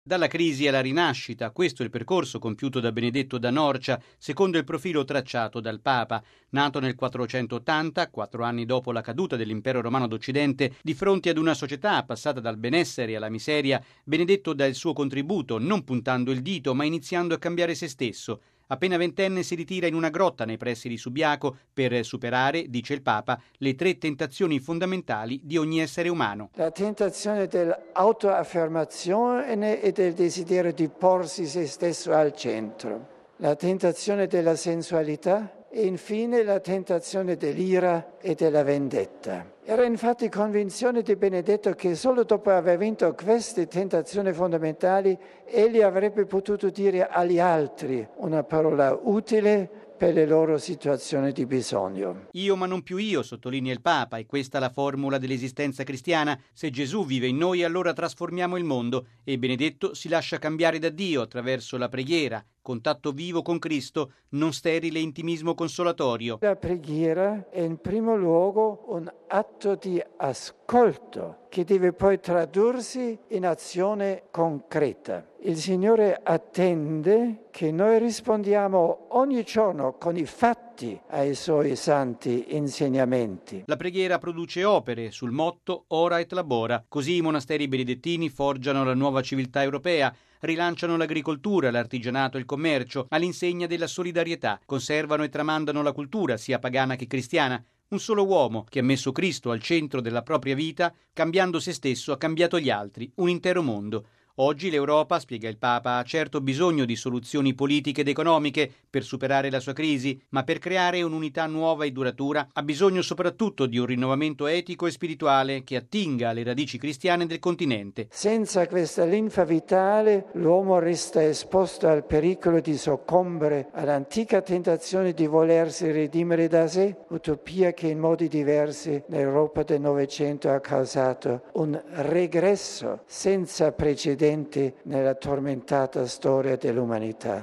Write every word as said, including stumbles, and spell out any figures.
Dalla crisi alla rinascita, questo è il percorso compiuto da Benedetto da Norcia, secondo il profilo tracciato dal Papa. Nato nel quattrocentottanta, quattro anni dopo la caduta dell'Impero Romano d'Occidente, di fronte ad una società passata dal benessere alla miseria, Benedetto dà il suo contributo, non puntando il dito, ma iniziando a cambiare se stesso. Appena ventenne si ritira in una grotta nei pressi di Subiaco per superare, dice il Papa, le tre tentazioni fondamentali di ogni essere umano. La tentazione dell'autoaffermazione e del desiderio di porsi se stesso al centro, la tentazione della sensualità e infine la tentazione dell'ira e della vendetta. Era infatti convinzione di Benedetto che solo dopo aver vinto queste tentazioni fondamentali egli avrebbe potuto dire agli altri una parola utile per le loro situazioni di bisogno. Io ma non più io, sottolinea il Papa, e questa è la formula dell'esistenza cristiana. Se Gesù vive in noi, allora trasformiamo il mondo, e Benedetto si lascia cambiare da Dio attraverso la preghiera, contatto vivo con Cristo, non sterile intimismo consolatorio. La preghiera è in primo luogo un atto di ascolto che deve poi tradursi in azione concreta. Il Signore attende che noi rispondiamo ogni giorno con i fatti ai Suoi santi insegnamenti. La preghiera produce opere sul motto Ora et Labora. Così i monasteri benedettini forgiano la nuova civiltà europea, rilanciano l'agricoltura, l'artigianato e il commercio all'insegna della solidarietà, conservano e tramandano la cultura sia pagana che cristiana. Un solo uomo che ha messo Cristo al centro della propria vita, cambiando se stesso ha cambiato gli altri, un intero mondo. Oggi l'Europa, spiega il Papa, ha certo bisogno di soluzioni politiche ed economiche per superare la sua crisi, ma per creare un'unità nuova e duratura ha bisogno soprattutto di un rinnovamento etico e spirituale che attinga alle radici cristiane del continente. Senza questa linfa vitale l'uomo resta esposto al pericolo di soccombere all'antica tentazione di volersi redimere da sé, utopia che in modi diversi l'Europa del Novecento ha causato un regresso senza precedenti nella tormentata storia dell'umanità.